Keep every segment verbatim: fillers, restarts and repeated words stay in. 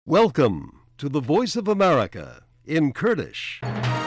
Welcome to the Voice of America in Kurdish.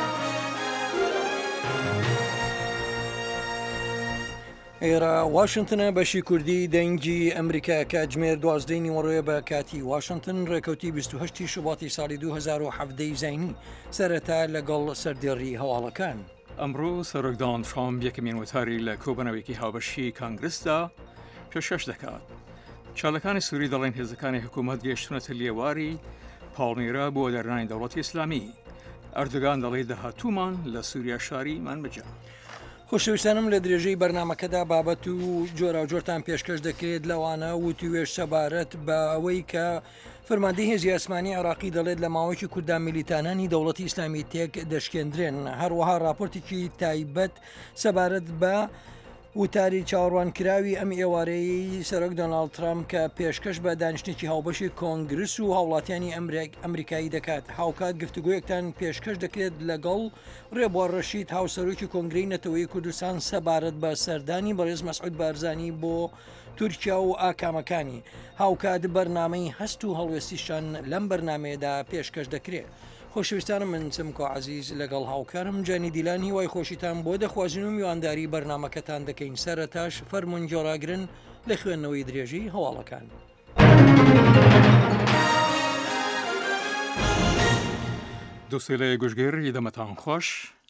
ئێرە واشنگتنە بەشی کوردی دەنگی ئەمریکا کاتژمێر دوازدەی نیوەڕۆیە بە کاتی واشنگتن ڕێکەوتی بیست و هەشتی شوباتی ساڵی دوو هەزار و حەڤدەی زاینی سەرەتا لەگەڵ سەردێڕی هەواڵەکان. ئەمڕۆ سەرۆک دۆناڵد ترامپ یەکەمین وتاری لە کۆبنەوەیەکی هاوبەشی کانگرسدا پێشکەش دەکات. چاڵەکانی سووری دەڵێن هێزەکانی حکوومەت گەیشتونەتە لێواری پاڵمیرا بۆ دەرنانی دەوڵەتی ئیسلامی. ئەردوگان دەڵێ داهاتوومان لە سووریا شاریمان بجە. خۆشەویستانم لە درێژەی بەرنمەکەدا بابەت و جۆرا و جۆرتان پێشکەش دەکرێت لەوانە وتوێش سەبارەت بە ئەوەی کە فەرماندەی هێزی ئاسمانی عێراقی دەڵێت لە ماوەیەکی کوردان میلیتانانی دەوڵەتی ئیسلامی تێک دەشکێندرێن. هەروەها راپۆرتێکی تایبەت سەبارەت بە وتاری چاوەڕوانکراوی ئەم ئێوارەی سەرۆک دۆناڵد ترامپ کە پێشکەش بە دانیشتێکی هاوبەشی کۆنگرس و هاوڵاتیانی ئەمریکایی دەکات. هاوکات گفتوگویەکتان پێشکەش دەکرێت لەگەڵ ڕێبوار ڕەشید هاوسەرۆکی کۆنگرەی نەتەوەیی کوردستان سەبارەت بە سەردانی بەڕێز مەسعود بارزانی بۆ تورکیا و ئاکامەکانی. هاوکات بەرنامەی هەست و هەڵوێستیشان لەم بەرنمەیەدا پێشکەش دەکرێت. خۆشەویستانم من چمکۆ عەزیز لەگەڵ هاوکارم جانی دیلانی وای خۆشیتان بۆ دەخوازین و میوانداری بەرنمەکەتان دەکەین. سەرەتاش فەرموون جۆراگرن لە خوێندنەوەی درێژی هەواڵەکان. دووسێلەیە گوژگێر دەمەتان خۆش.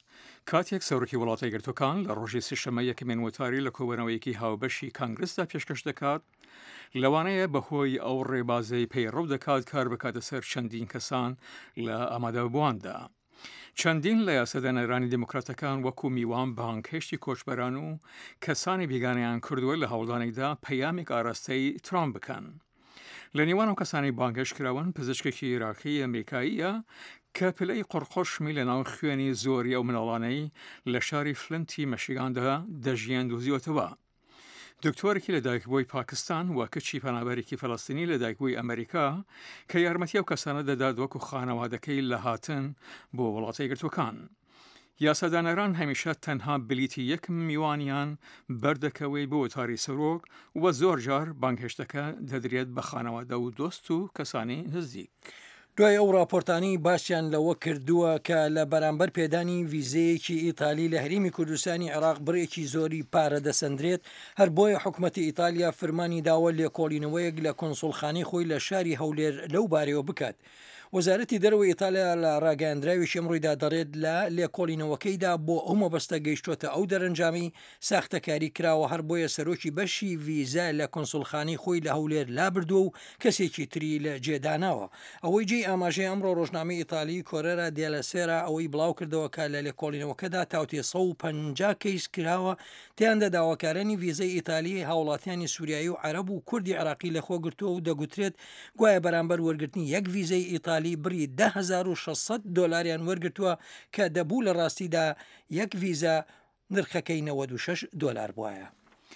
کاتێک سەرۆکی وڵاتە یەکگرتووەکان لە ڕۆژی سێشەممە یەکەمین وتاری لە کۆبنەوەیەکی هاوبەشی کانگرسدا پێشکەش دەکات، لەوانەیە بەهۆی ئەو ڕێبازەی پەیڕەو دەکات کار بکاتە سەر چەندین کەسان لە ئامادەبوواندا. چەندین لە یاسەدانەرانی دموکراتەکان وەکو میوان بانکهێشتی کۆچبەران و کەسانی بیگانەیان کردووە لە هەوڵدانێکدا پەیامێک ئاراستەی ترامپ بکەن. لە نێوان و کەسانی بانگەشکراون پزیشکێکی عێراقی ئەمریکاییە کە پلەی قڕقۆشمی لە ناو خوێنی زۆری ئەو مناڵانەی لە شاری فلنتی مەشیگاندا دەژیان دۆزیوەتەوە. دکتۆرێکی لەدایکبووی پاکستان و کچی پەنابەرێکی فەڵەستینی لەدایکبووی ئەمریکا کە یارمەتی ئەو کەسانە دەدات وەکو خانەوادەکەی لە هاتن بۆ وڵاتە یەکگرتووەکان. یاسادانەران هەمیشە تەنها بلیتی یەک میوانیان بەردەکەوەی بۆ وتاری سەرۆک و زۆر جار بانگهێشتەکە دەدرێت بە خانەوادە و دۆست و کەسانی نزیک. دوای ئەو راپۆرتانی باسییان لەوە کردووە کە لە بەرامبەر پێدانی ڤیزەیەکی ئیتالی لە هەرێمی کوردستانی عێراق بڕێکی زۆری پارە دەسەندرێت. هەر بۆیە حکوومەتی ئیتالیا فەرمانی داوە لێکۆڵینەوەیەک لە کۆنسوڵخانەی خۆی لە شاری هەولێر لەو بارەوە بکات. وەزارەتی دەرەوەی ئیتالیا لە ڕاگەیاندراویشی ئەمڕۆیدا دەڕێت لە لێکۆڵینەوەکەیدا بۆ ئەو مەبەستە گەیشتوتە ئەو دەرەنجامی ساختەکاری کراوە. هەر بۆیە سەرۆکی بەشی ڤیزا لە کۆنسوڵخانەی خۆی لە هەولێر لابردووە و کەسێکی تری لە جێداناوە. ئەوەی جێی ئاماژەی ئەمڕۆ ڕۆژنامەی ئیتالی کۆرەرا دێلە سێرا ئەوەی بڵاو کردەوە کە لە لێکۆڵینەوەکەدا تاوتێ سەد و پەنجا کەیس کراوە، تیاندا داواکارانی ڤیزەی ئیتالی هاوڵاتیانی سووریایی و عەرەب و کوردی عێراقی لەخۆگرتووە و دەگوترێت گوایە بەرامبەر وەرگرتنی یەک ڤیزەی ئیتالی بڕی ده هەزار و شەشسەد دۆلاریان وەرگرتووە کە دەبوو لە ڕاستیدا یەک ڤیزە نرخەکەی نەوەد و شەش دۆلار بووایە.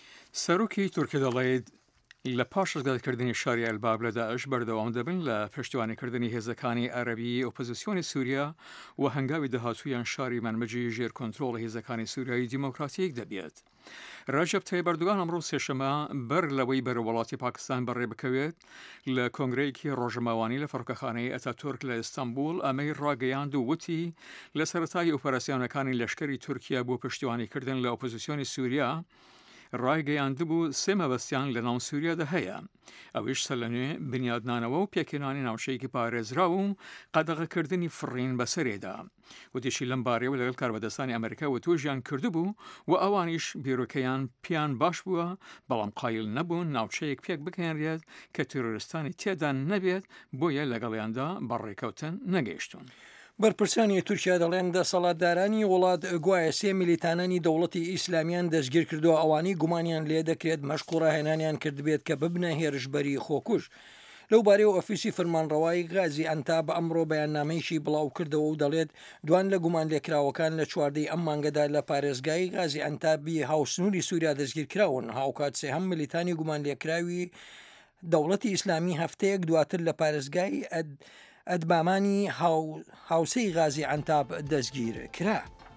سەرۆکی تورکیا دەڵێت لە پاش ڕزگارکردنی شاری ئەلباب لە داعش بەردەوام دەبن لە پشتیوانیکردنی هێزەکانی عەرەبی ئۆپۆزیسیۆنی سووریا و هەنگاوی داهاتوویان شاری مەنبەجی ژێر کۆنترۆڵ هێزەکانی سووریایی دیموکراتیک دەبێت. ڕەجەب تایب ئەردوغان ئەمڕۆ سێشەممە بەر لەوەی بەرە وڵاتی پاکستان بەڕێ بکەوێت لە کۆنگرەیەکی ڕۆژەماوانی لە فڕۆکەخانەی ئەتاتورک لە ئیستانبول ئەمەی ڕاگەیاند و وتی لە سەرەتای ئۆپەراسیۆنەکانی لەشکری تورکیا بۆ پشتیوانیکردن لە ئۆپۆزیسیۆنی سووریا ڕایگەیاندبوو سێ مەبەستیان لە ناو سووریادا هەیە. ئەویش سەرلەنوێ بنیادنانەوە و پێکێنانی ناوچەیەکی پارێزرا و قەدەغەکردنی فڕین بەسەرێدا. وتیشی لەم بارەوە لەگەڵ کاربەدەستانی ئەمریکا و تۆژیان کردبوو و ئەوانیش بیرۆکەیان پیان باش بووە، بەڵام قایل نەبوون ناوچەیەک پێک بکەنرێت کە تیرۆریستانی تێدا نەبێت، بۆیە لەگەڵیاندا بەڕێکەوتن نەگەیشتون. بەرپرسانی تورکیا دەڵێن دەسەڵاتدارانی وڵات گوایە سێ میلیتانانی دەوڵەتی ئیسلامیان دەستگیر کردووە، ئەوانی گومانیان لێ دەکرێت مەشق و ڕاهێنانیان کردبێت کە ببنە هێرشبەری خۆکوش. لەو بارەیە ئۆفیسی فەرمانڕەوایی غازی ئەنتاب ئەمڕۆ بەیاننامەیەکی بڵاو کردەوە و دەڵێت دوان لە گومان لێکراوەکان لە چواردەی ئەم مانگەدا لە پارێزگای غازی ئەنتابی هاوسنووری سووریا دەستگیر کراون. هاوکات سێهەم میلیتانی گومان لێکراوی دەوڵەتی ئیسلامی هەفتەیەک دواتر لە پارێزگای ئەدبامانی هاوسەی غازی ئەنتاب دەستگیر کرا.